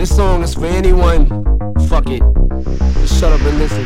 This song is for anyone. Fuck it. Just shut up and listen.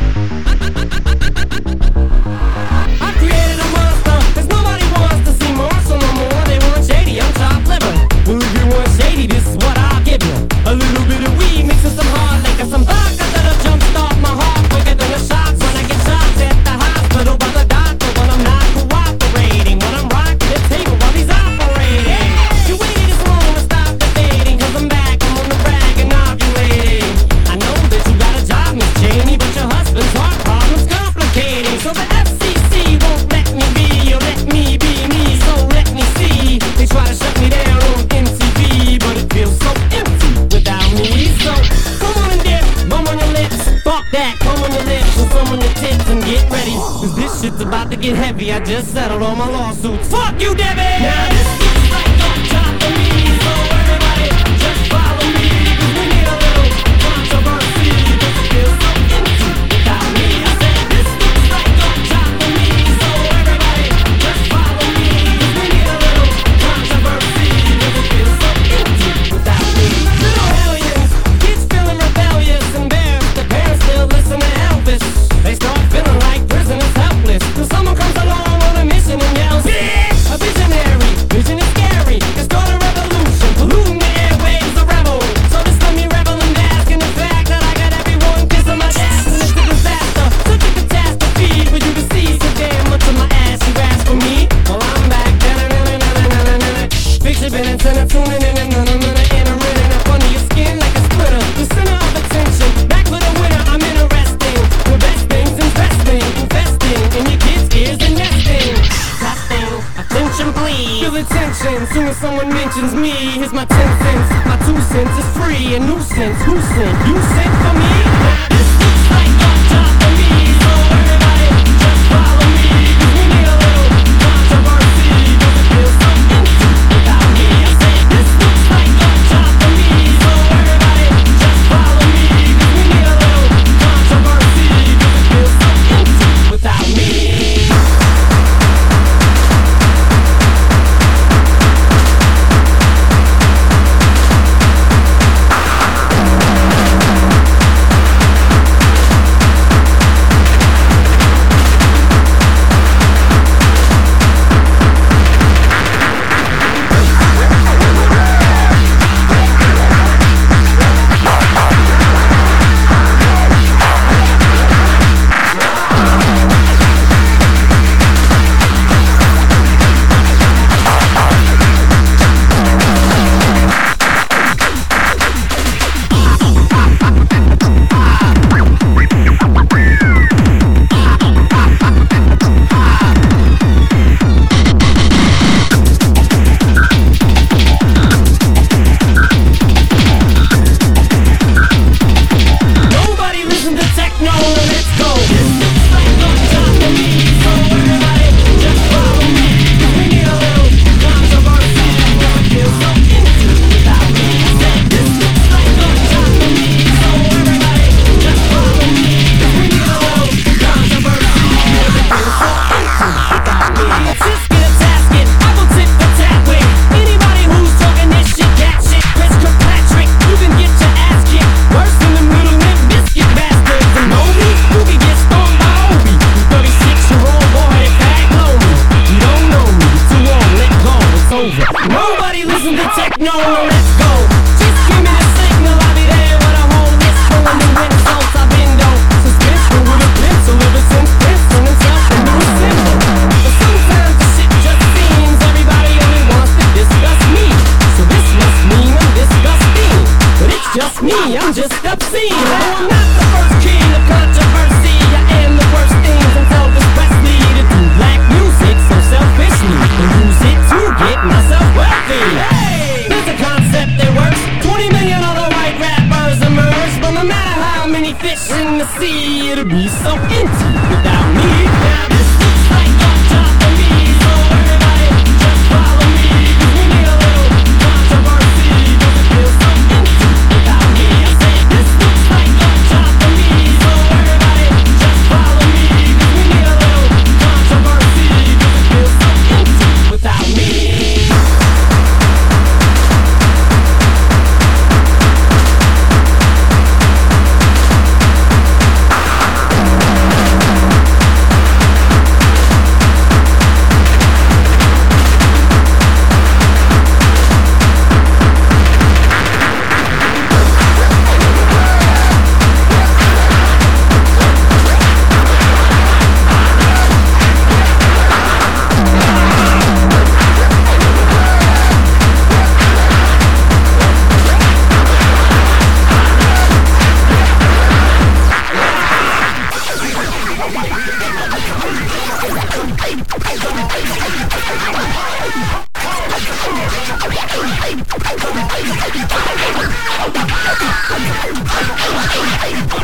I created a monster, cause nobody wants to see Marshall no more. They want shady, I'm chopped liver. Well, if you want shady, this is what I'll give you. A little bit of weed mixed with some hard liquor, some vodka that'll jumpstart my heart quicker than the shots when I get shots at the hospital by the doctor when I'm not cooperating, when I'm rocking the table while he's operating. You waited this long to stop the dating, cause I'm back, I'm on the rag and ovulating. I know that you got a job, Miss Cheney, but your husband's heart problem's complicating. So the FCC won't let me be, or let me be me, so let me see. They try to shut me down on MTV, but it feels so empty without me. So come on and dip, bum on your lips, fuck that, come on your lips and some on your tits and get ready, cause this shit's about to get heavy. I just settled all my lawsuits. Fuck you, Debbie! Now this looks like on top of me, so everybody just follow me, cause we need a little controversy, cause it feels so empty without me. I said this looks like on top of me, so everybody just follow me, cause we need a little controversy, cause it feels so empty without me. Little hellions, kids feeling rebellious, embarrassed, the parents still listen to Elvis. They start feeling like prisoners helpless, till someone comes along on a mission and yells, yeah! A visionary, vision is scary, it's called a revolution, polluting the airwaves, a rebel. So just let me revel and bask in the fact that I got everyone kissing my ass, and it's a disaster, such a catastrophe for you to see so damn much of my ass. You ask for me, well I'm back, fix your minutes and I'm tuning in and entering up under your skin like a splitter, the center of attention, back for the winner. I'm interesting, the best things interesting, investing in your kids' ears and nesting, testing, attention please, feel the tension, soon as someone mentions me, here's my 10 cents, my 2 cents is free, a nuisance, who sent, you sent for me? This looks like on top of me, so everybody just follow me, cause we need a little controversy, cause it feels so empty without me. I say this looks like on top of me, so everybody just follow me, cause we need a little controversy, cause it feels so empty without me. Nobody listen to techno, let's go. Just give me the signal, I'll be there with a whole list full of new insults. I've been dope, suspicious with a pencil ever since Princeton himself a new symbol. But sometimes the shit just seems everybody only wants to discuss me. So this must mean I'm disgusting, but it's just me, I'm just obscene. No, I'm not the first king of controversy, I am the worst things until this Wesley to do black music so selfishly and use it to get myself wealthy. Hey, there's a concept that works. 20 million other white rappers emerge, but no matter how many fish in the sea, it'll be so empty without